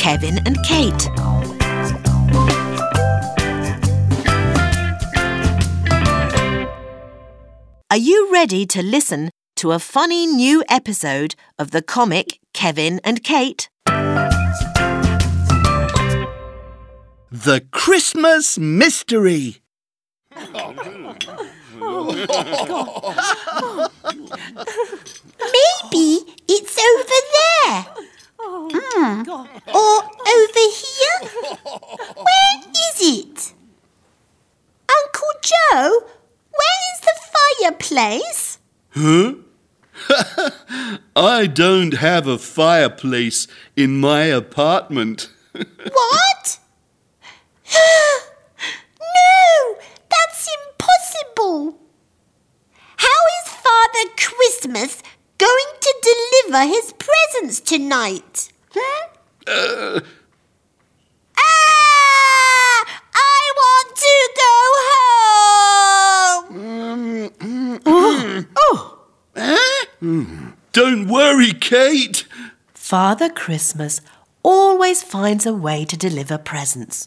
Kevin and Kate. Are you ready to listen to a funny new episode of the comic Kevin and Kate? The Christmas Mystery. Maybe it's over there. Or over here. Where is it? Uncle Joe, where is the fireplace? Huh? I don't have a fireplace in my apartment. What? No, that's impossible. How is Father Christmas going to deliver his presents tonight? I want to go home. Don't worry, Kate. Father Christmas always finds a way to deliver presents.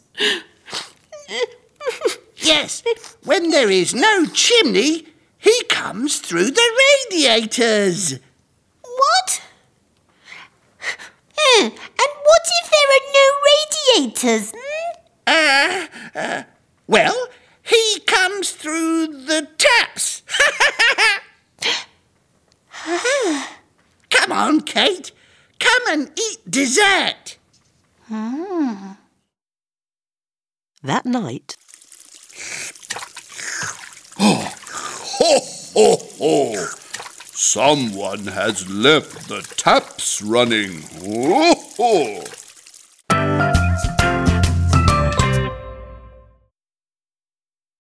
Yes, when there is no chimney, he comes through the radiators. What? And what if there are no radiators? Well, he comes through the taps. Come on, Kate. Come and eat dessert. That night, Ho, ho, ho! Someone has left the taps running. Ho, ho!